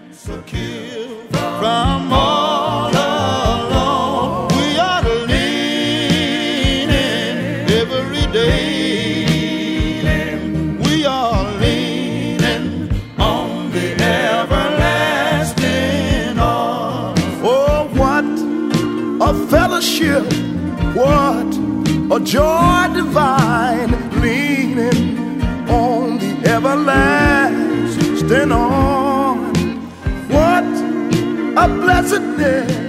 secure from all alone. We are leaning every day. We are leaning on the everlasting arms. Oh, what a fellowship! What a joy divine, leaning on the everlasting arms. What a blessedness!